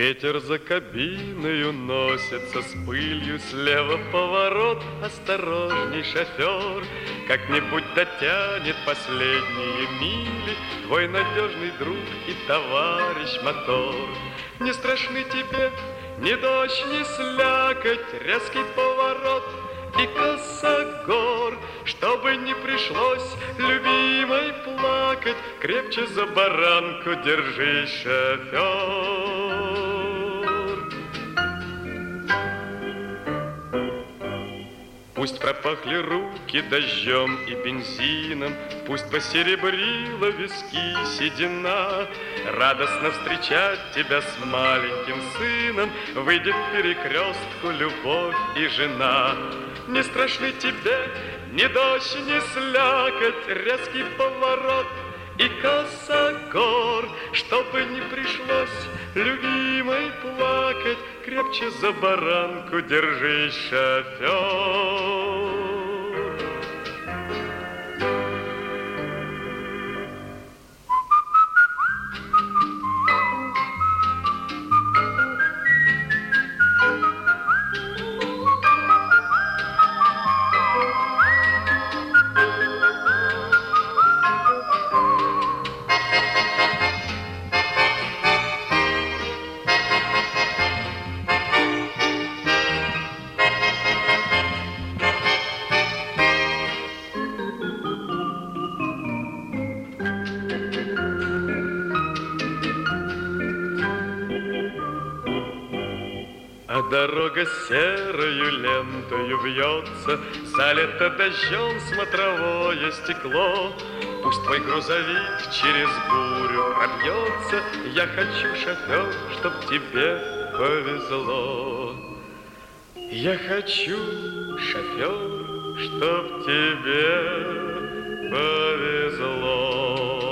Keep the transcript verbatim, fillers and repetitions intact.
Ветер за кабиной уносится с пылью, слева поворот, осторожней, шофер. Как-нибудь дотянет последние мили твой надежный друг и товарищ мотор. Не страшны тебе ни дождь, ни слякоть, резкий поворот и косогор. Чтобы не пришлось любимой плакать, крепче за баранку держись, шофер. Пусть пропахли руки дождем и бензином, пусть посеребрила виски седина. Радостно встречать тебя с маленьким сыном выйдет к перекрестку любовь и жена. Не страшны тебе ни дождь, ни слякоть, резкий поворот и косогор. Чтобы не пришлось любимой плакать, крепче за баранку держись, шофер. А дорога серою лентою вьется, залито дождем смотровое стекло. Пусть твой грузовик через бурю пробьется, я хочу, шофер, чтоб тебе повезло. Я хочу, шофер, чтоб тебе повезло.